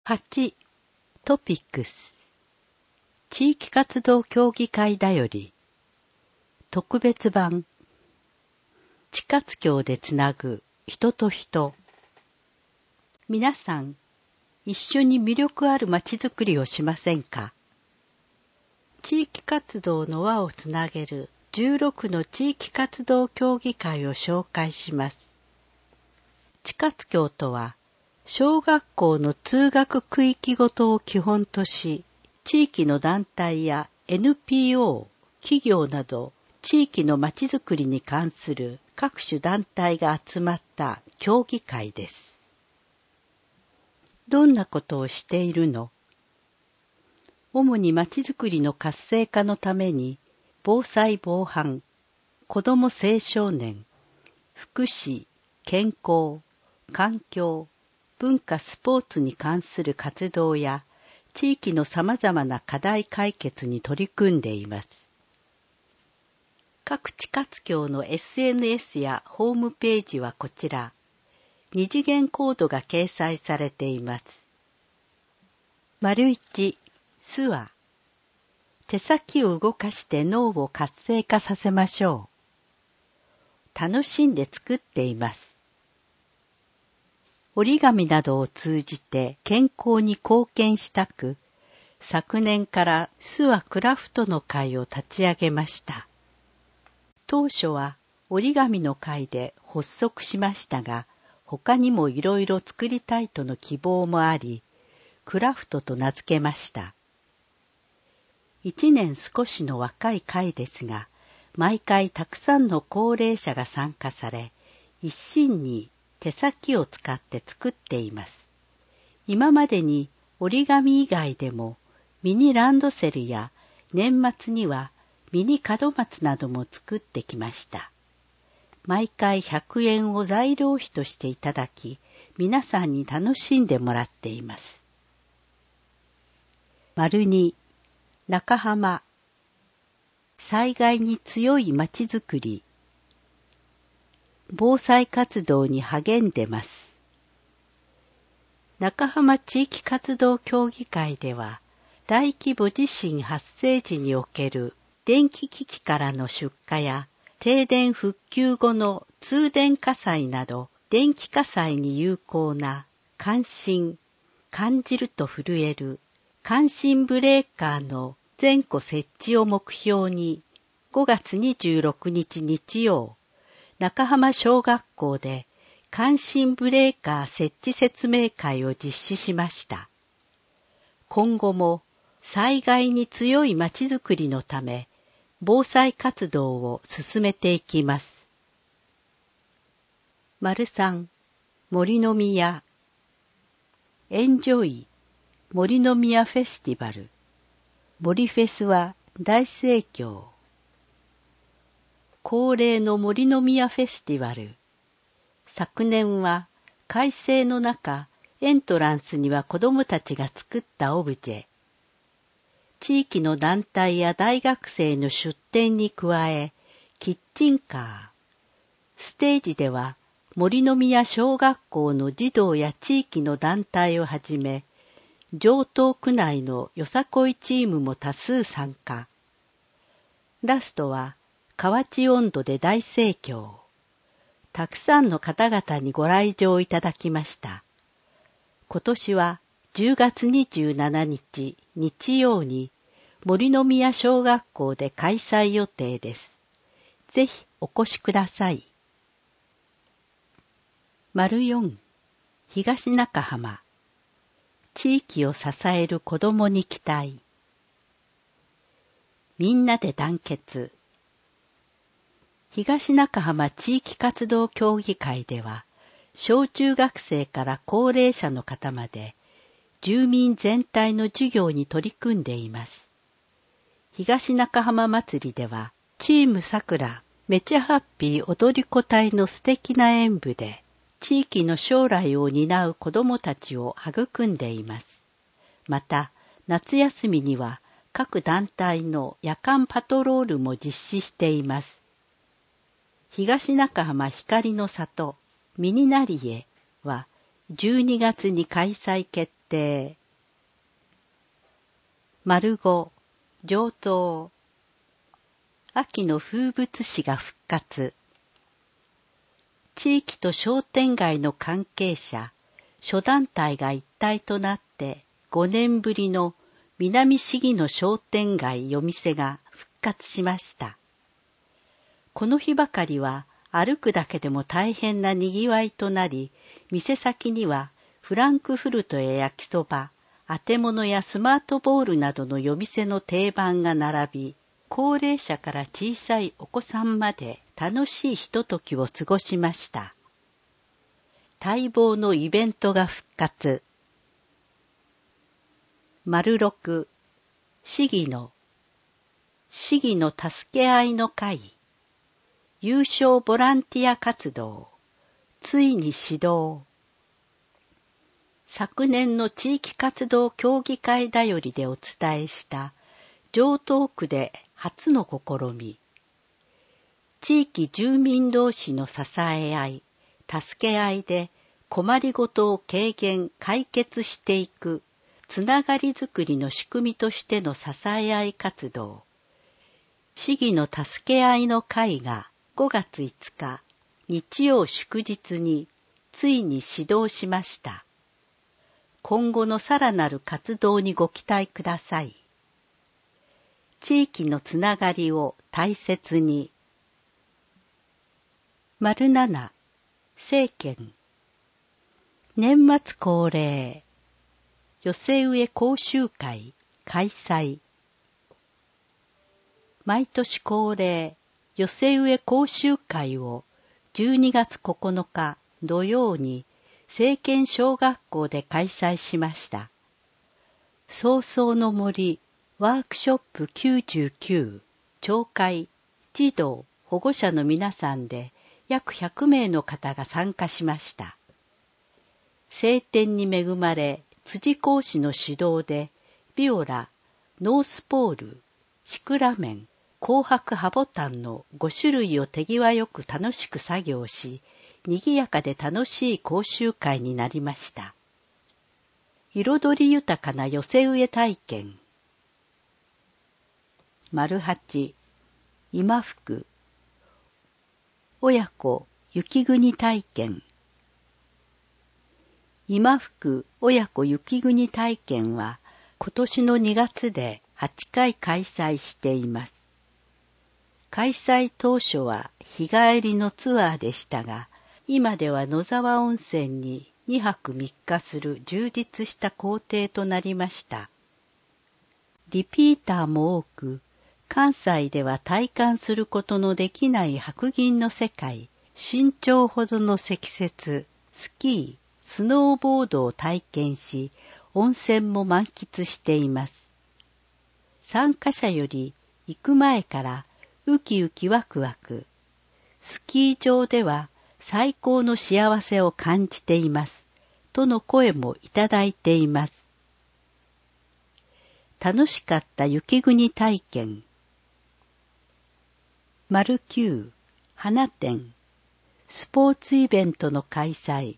8. トピックス地域活動協議会だより特別版地活協でつなぐ人と人。皆さん、一緒に魅力あるまちづくりをしませんか？地域活動の輪をつなげる16の地域活動協議会を紹介します。地活協とは、小学校の通学区域ごとを基本とし、地域の団体や NPO、企業など地域のまちづくりに関する各種団体が集まった協議会です。どんなことをしているの？主にまちづくりの活性化のために、防災防犯、子ども青少年、福祉、健康、環境、文化スポーツに関する活動や地域のさまざまな課題解決に取り組んでいます。各地活協の SNS やホームページはこちら、二次元コードが掲載されています。1、スワ。手先を動かして脳を活性化させましょう。楽しんで作っています。折り紙などを通じて健康に貢献したく、昨年からスワクラフトの会を立ち上げました。当初は折り紙の会で発足しましたが、他にもいろいろ作りたいとの希望もあり、クラフトと名付けました。1年少しの若い会ですが、毎回たくさんの高齢者が参加され、一心に手先を使って作っています。今までに折り紙以外でもミニランドセルや年末にはミニ門松なども作ってきました。毎回100円を材料費としていただき、皆さんに楽しんでもらっています。2、中浜。災害に強いまちづくり。防災活動に励んでます。中浜地域活動協議会では、大規模地震発生時における電気機器からの出火や停電復旧後の通電火災など電気火災に有効な感震、感じると震える感震ブレーカーの全戸設置を目標に5月26日日曜、中浜小学校で感震ブレーカー設置説明会を実施しました。今後も災害に強いまちづくりのため、防災活動を進めていきます。3、森の宮。エンジョイ森の宮フェスティバル。森フェスは大盛況。恒例の森の宮フェスティバル。昨年は快晴の中、エントランスには子どもたちが作ったオブジェ。地域の団体や大学生の出展に加え、キッチンカー。ステージでは森の宮小学校の児童や地域の団体をはじめ、城東区内のよさこいチームも多数参加。ラストは河内音頭で大盛況。たくさんの方々にご来場いただきました。今年は10月27日日曜に森の宮小学校で開催予定です。ぜひお越しください。4、東中浜。地域を支える子どもに期待。みんなで団結。東中浜地域活動協議会では、小中学生から高齢者の方まで、住民全体の授業に取り組んでいます。東中浜祭りでは、チームさくらめちゃハッピー踊り子隊の素敵な演舞で、地域の将来を担う子どもたちを育んでいます。また、夏休みには各団体の夜間パトロールも実施しています。東中浜光の里ミニナリエは12月に開催決定。丸5、上等。秋の風物詩が復活。地域と商店街の関係者、諸団体が一体となって5年ぶりの南市議の商店街夜店が復活しました。この日ばかりは歩くだけでも大変なにぎわいとなり、店先にはフランクフルトや焼きそば、あてものやスマートボールなどの夜店の定番が並び、高齢者から小さいお子さんまで楽しいひとときを過ごしました。待望のイベントが復活。丸6、市議の助け合いの会、優勝ボランティア活動、ついに始動。昨年の地域活動協議会だよりでお伝えした城東区で初の試み。地域住民同士の支え合い、助け合いで困りごとを軽減・解決していくつながりづくりの仕組みとしての支え合い活動。市議の助け合いの会が5月5日日曜祝日についに始動しました。今後のさらなる活動にご期待ください。地域のつながりを大切に。丸7、政見。年末恒例、寄せ植え講習会開催。毎年恒例、寄せ植え講習会を12月9日土曜に政見小学校で開催しました。早々の森ワークショップ99、聴会、児童、保護者の皆さんで約100名の方が参加しました。晴天に恵まれ、辻講師の指導で、ビオラ、ノースポール、シクラメン、紅白ハボタンの5種類を手際よく楽しく作業し、賑やかで楽しい講習会になりました。彩り豊かな寄せ植え体験。丸8、今福。親子雪国体験。今福親子雪国体験は今年の2月で8回開催しています。開催当初は日帰りのツアーでしたが、今では野沢温泉に2泊3日する充実した行程となりました。リピーターも多く、関西では体感することのできない白銀の世界、身長ほどの積雪、スキー、スノーボードを体験し、温泉も満喫しています。参加者より行く前からウキウキワクワク。スキー場では最高の幸せを感じています。との声もいただいています。楽しかった雪国体験。丸9、花展。スポーツイベントの開催。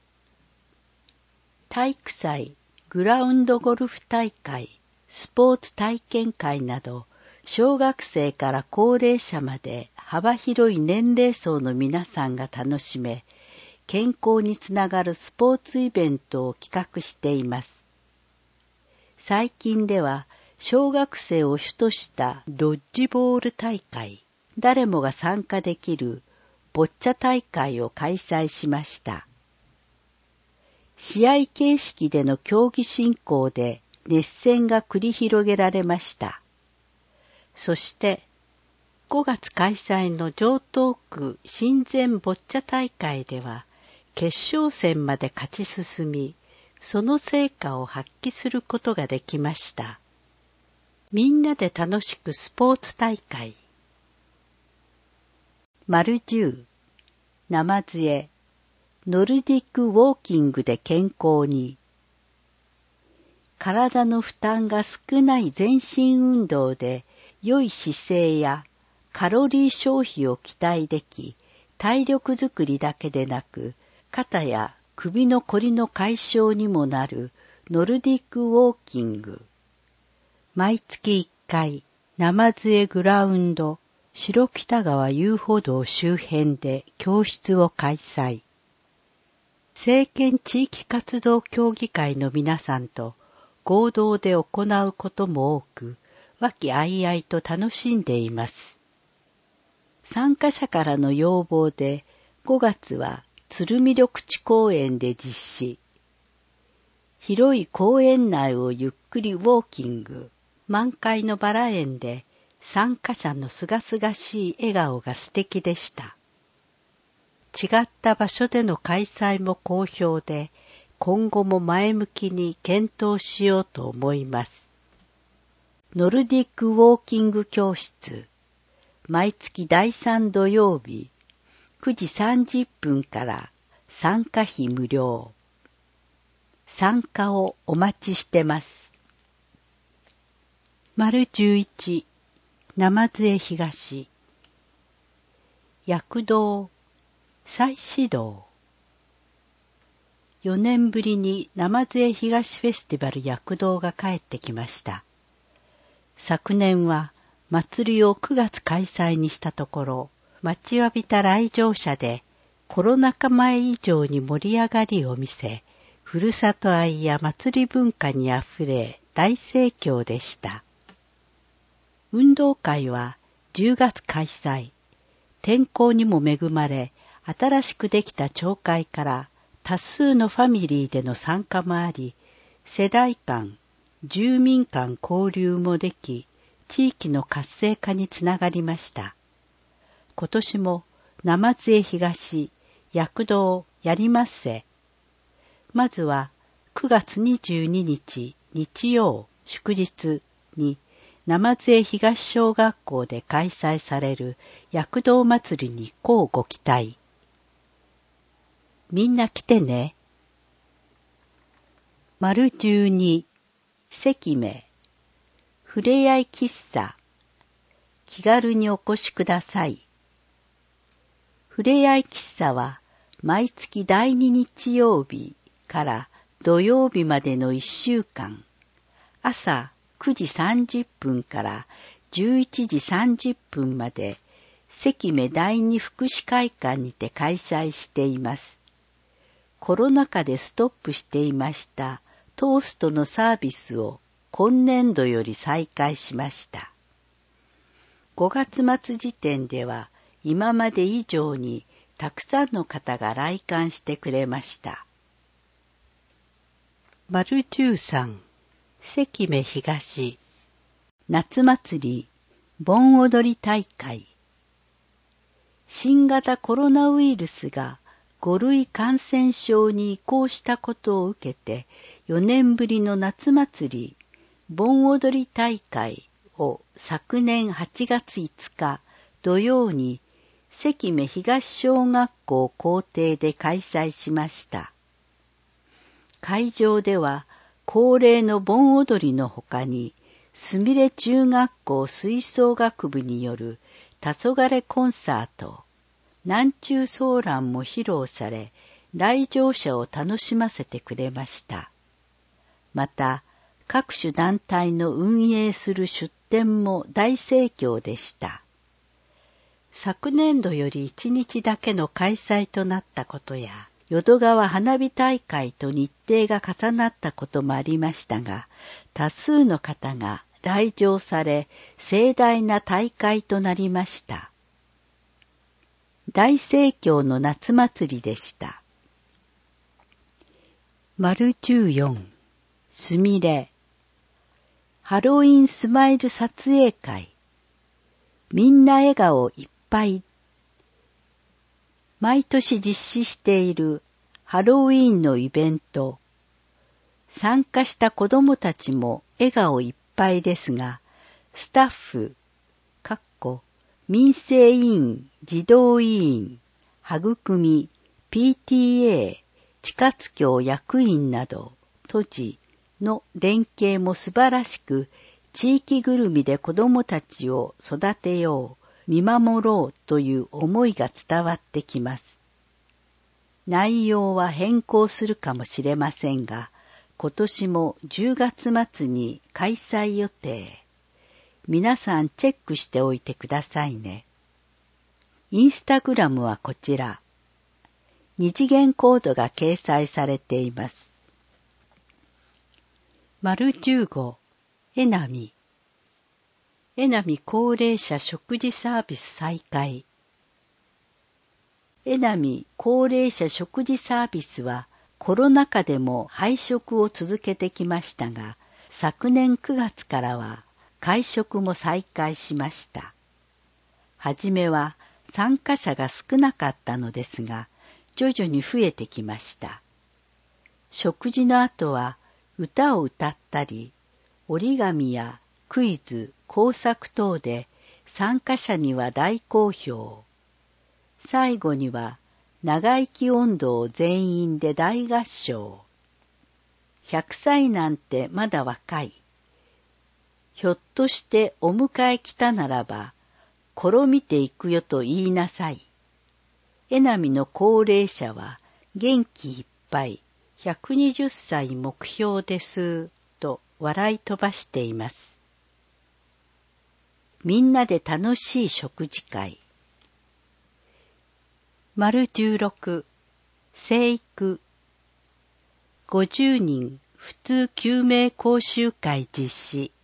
体育祭、グラウンドゴルフ大会、スポーツ体験会など、小学生から高齢者まで幅広い年齢層の皆さんが楽しめ、健康につながるスポーツイベントを企画しています。最近では、小学生を主としたドッジボール大会、誰もが参加できるボッチャ大会を開催しました。試合形式での競技進行で熱戦が繰り広げられました。そして5月開催の城東区親善ボッチャ大会では決勝戦まで勝ち進み、その成果を発揮することができました。みんなで楽しくスポーツ大会。丸10、生杖。ノルディックウォーキングで健康に。体の負担が少ない全身運動で良い姿勢やカロリー消費を期待でき、体力づくりだけでなく、肩や首のこりの解消にもなるノルディックウォーキング。毎月1回、鯰江グラウンド、白北川遊歩道周辺で教室を開催。政権地域活動協議会の皆さんと合同で行うことも多く、和気あいあいと楽しんでいます。参加者からの要望で、5月は鶴見緑地公園で実施。広い公園内をゆっくりウォーキング、満開のバラ園で参加者のすがすがしい笑顔が素敵でした。違った場所での開催も好評で、今後も前向きに検討しようと思います。ノルディックウォーキング教室、毎月第3土曜日、9時30分から参加費無料。参加をお待ちしてます。丸11、鯰江東。躍動、再始動。4年ぶりに鯰江東フェスティバル躍動が帰ってきました。昨年は祭りを9月開催にしたところ、待ちわびた来場者でコロナ禍前以上に盛り上がりを見せ、ふるさと愛や祭り文化にあふれ大盛況でした。運動会は10月開催。天候にも恵まれ、新しくできた町会から多数のファミリーでの参加もあり、世代間、住民間交流もでき、地域の活性化につながりました。今年も鯰江東、躍動やりまっせ。まずは9月22日日曜祝日に鯰江東小学校で開催される躍動祭りに乞うご期待。みんな来てね。丸12、関目、ふれあい喫茶、気軽にお越しください。ふれあい喫茶は毎月第2日曜日から土曜日までの1週間、朝9時30分から11時30分まで関目第2福祉会館にて開催しています。コロナ禍でストップしていましたトーストのサービスを今年度より再開しました。5月末時点では今まで以上にたくさんの方が来館してくれました。丸13、関目東、夏祭り、盆踊り大会。新型コロナウイルスが5類感染症に移行したことを受けて、4年ぶりの夏祭り、盆踊り大会を昨年8月5日土曜に関目東小学校校庭で開催しました。会場では恒例の盆踊りのほかに、すみれ中学校吹奏楽部による黄昏コンサート、南中ソーランも披露され、来場者を楽しませてくれました。また、各種団体の運営する出展も大盛況でした。昨年度より1日だけの開催となったことや、淀川花火大会と日程が重なったこともありましたが、多数の方が来場され、盛大な大会となりました。大盛況の夏祭りでした。丸14、すみれ、ハロウィンスマイル撮影会。みんな笑顔いっぱい。毎年実施しているハロウィーンのイベント。参加した子どもたちも笑顔いっぱいですが、スタッフ、民生委員、児童委員、育み、PTA、地活協役員など、都知の連携も素晴らしく、地域ぐるみで子どもたちを育てよう、見守ろうという思いが伝わってきます。内容は変更するかもしれませんが、 今年も10月末に開催予定。皆さんチェックしておいてくださいね。インスタグラムはこちら。二次元コードが掲載されています。15、江波。江波高齢者食事サービス再開。江波高齢者食事サービスはコロナ禍でも配食を続けてきましたが、昨年9月からは会食も再開しました。はじめは参加者が少なかったのですが、徐々に増えてきました。食事の後は歌を歌ったり、折り紙やクイズ、工作等で参加者には大好評。最後には長生き音頭を全員で大合唱。100歳なんてまだ若い。ひょっとしてお迎え来たならば、転みていくよと言いなさい。江波の高齢者は元気いっぱい、120歳目標です、と笑い飛ばしています。みんなで楽しい食事会。16、生育。50人普通救命講習会実施。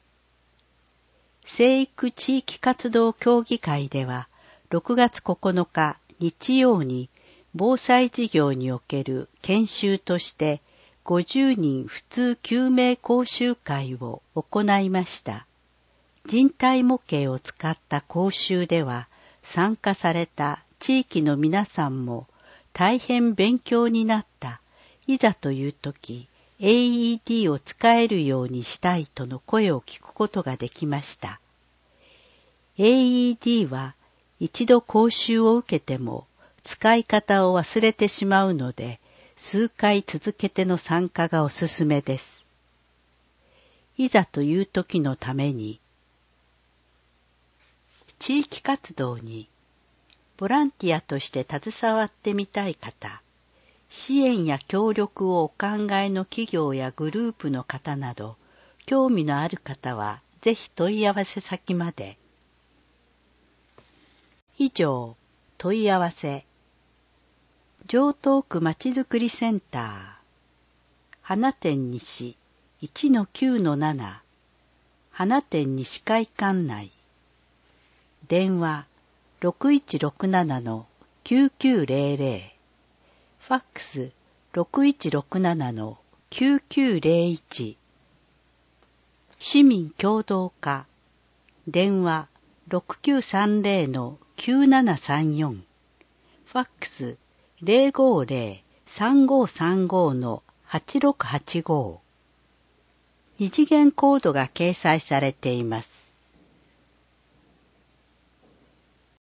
生育地域活動協議会では、6月9日日曜に防災事業における研修として50人普通救命講習会を行いました。人体模型を使った講習では、参加された地域の皆さんも大変勉強になった。いざという時、AED を使えるようにしたいとの声を聞くことができました。AED は一度講習を受けても使い方を忘れてしまうので、数回続けての参加がおすすめです。いざという時のために、地域活動にボランティアとして携わってみたい方、支援や協力をお考えの企業やグループの方など、興味のある方はぜひ問い合わせ先まで。以上、問い合わせ。城東区まちづくりセンター。花店西 1-9-7。花店西会館内。電話6167-9900。ファックス6167-9901。市民協働課。電話6930-9734。ファックス050-3535-8685。二次元コードが掲載されています。